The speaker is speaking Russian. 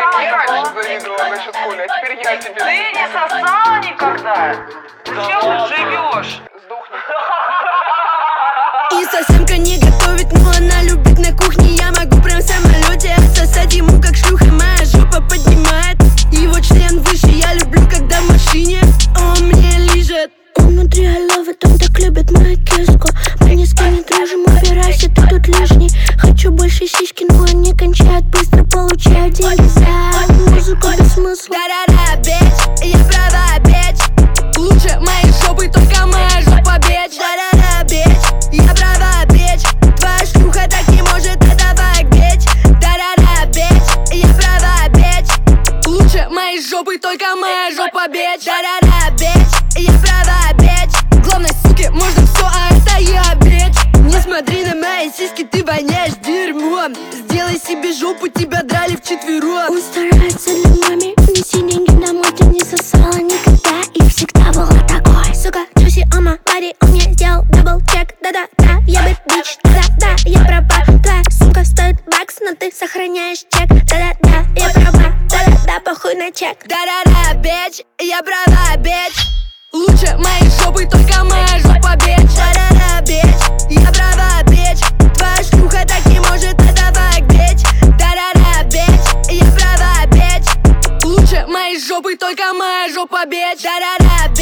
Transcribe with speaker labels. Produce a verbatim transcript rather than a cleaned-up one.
Speaker 1: Ты мне раньше завидовала насчет Коли, а теперь я тебе.
Speaker 2: Ты не сосала никогда? Чем ты живешь?
Speaker 1: Сдохни.
Speaker 3: И совсемка не готовит, но она любит на кухне. Я могу прям в самолете отсосать ему, как шлюха. Моя жопа поднимает его член выше. Я люблю, когда в машине он мне лижет. Он внутри ловит, он так любит мою киску. Мы ни с кем не дружим, убирайся, ты тут лишний. Хочу больше сиськи, но они кончают быстро. Получаю деньги за музыку без смысла. Да-да-да, бич, я права, бич. Лучше моей жопы только моя жопа, бич. Да-да-да, бич, я права, бич. Твоя шлюха так не может, это факт, бич. Да-да-да, бич, я права, бич. Лучше моей жопы только моя жопа, бич. Да-да-да, бич, я права, бич. Главной суки можно все, а это я, бич. Не смотри на мои сиськи, ты воняешь дерьмом. Сделай себе жопу, тебя драли вчетвером. Он старается для маме, неси деньги домой. Ты не сосала никогда и всегда была такой. Сука, Джуси, ома, пари, он мне сделал дабл чек. Да-да-да, я бы бич, да-да-да, я права. Твоя сумка стоит бакс, но ты сохраняешь чек. Да-да-да, я права, да-да-да, похуй на чек. Да-да-да, бич, я права, бич. Лучше моей жопы только моя жопа, бич. Да-да-да, бич, я права, бич. Твоя шлюха так не может, это факт, бич. Да-да-да, бич, я права, бич. Лучше моей жопы только моя жопа, бич. Да-да-да, бич.